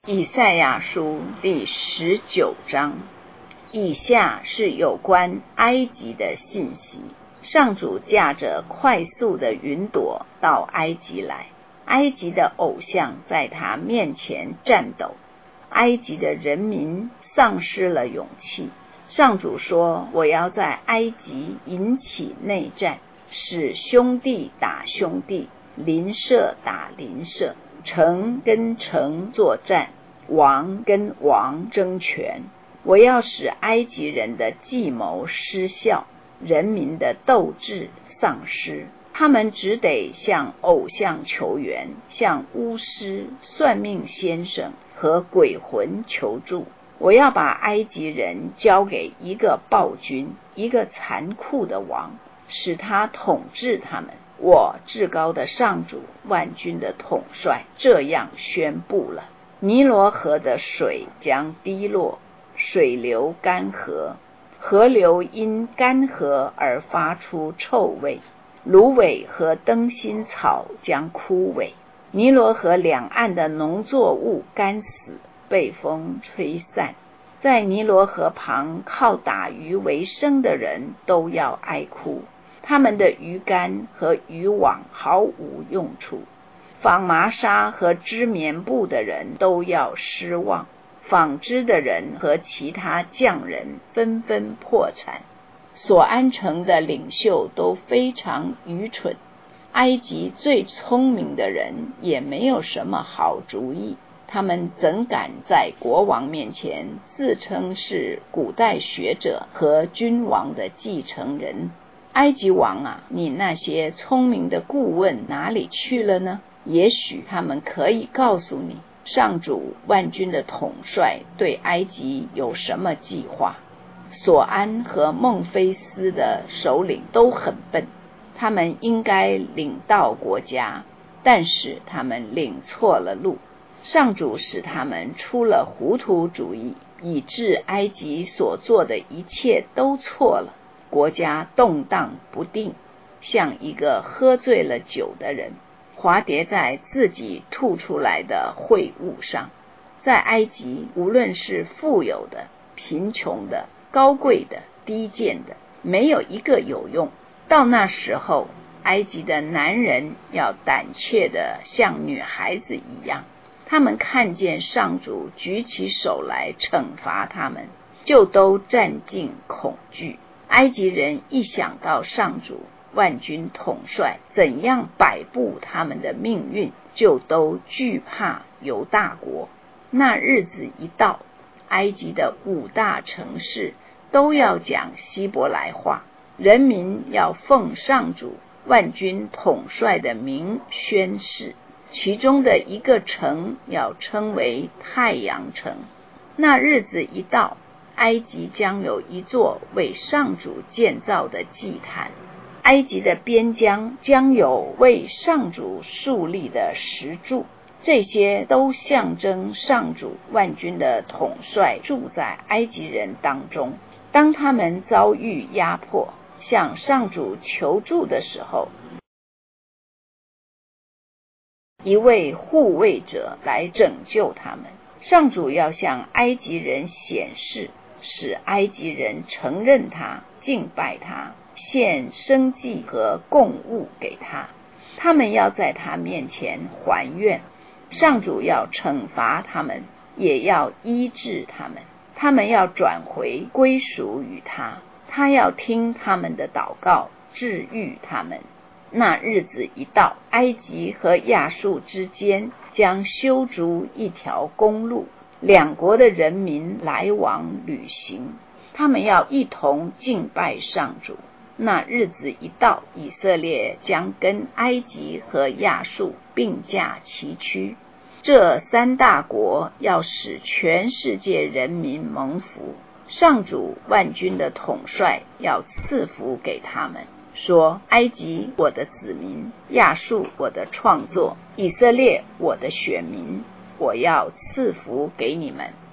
以赛亚书第19章，以下是有关埃及的信息。上主驾着快速的云朵到埃及来，埃及的偶像在他面前颤抖，埃及的人民丧失了勇气。上主说，我要在埃及引起内战，使兄弟打兄弟，邻舍打邻舍，城跟城作战，王跟王争权。我要使埃及人的计谋失效，人民的斗志丧失。他们只得向偶像求援，向巫师、算命先生和鬼魂求助。我要把埃及人交给一个暴君，一个残酷的王，使他统治他们。我至高的上主，万军的统帅这样宣布了：尼罗河的水将滴落，水流干涸，河流因干涸而发出臭味，芦苇和灯芯草将枯萎，尼罗河两岸的农作物干死，被风吹散。在尼罗河旁靠打鱼为生的人都要哀哭，他们的鱼竿和渔网毫无用处。纺麻纱和织棉布的人都要失望，纺织的人和其他匠人纷纷破产。所安城的领袖都非常愚蠢，埃及最聪明的人也没有什么好主意。他们怎敢在国王面前自称是古代学者和君王的继承人？埃及王啊，你那些聪明的顾问哪里去了呢？也许他们可以告诉你，上主万军的统帅对埃及有什么计划。索安和孟菲斯的首领都很笨，他们应该领导国家，但是他们领错了路。上主使他们出了糊涂主意，以致埃及所做的一切都错了。国家动荡不定，像一个喝醉了酒的人，滑跌在自己吐出来的秽物上。在埃及，无论是富有的、贫穷的、高贵的、低贱的，没有一个有用。到那时候，埃及的男人要胆怯的像女孩子一样，他们看见上主举起手来惩罚他们，就都战尽恐惧。埃及人一想到上主万军统帅怎样摆布他们的命运，就都惧怕犹大国。那日子一到，埃及的5大城市都要讲希伯来话，人民要奉上主万军统帅的名宣誓，其中的一个城要称为太阳城。那日子一到，埃及将有一座为上主建造的祭坛，埃及的边疆将有为上主树立的石柱，这些都象征上主万军的统帅住在埃及人当中。当他们遭遇压迫，向上主求助的时候，一位护卫者来拯救他们。上主要向埃及人显示，使埃及人承认他，敬拜他，献生祭和供物给他。他们要在他面前还愿，上主要惩罚他们，也要医治他们。他们要转回归属于他，他要听他们的祷告，治愈他们。那日子一到，埃及和亚述之间将修筑一条公路，两国的人民来往旅行，他们要一同敬拜上主。那日子一到，以色列将跟埃及和亚述并驾齐驱。这3大国要使全世界人民蒙福，上主万军的统帅要赐福给他们，说：埃及我的子民，亚述我的创作，以色列我的选民，我要赐福给你们。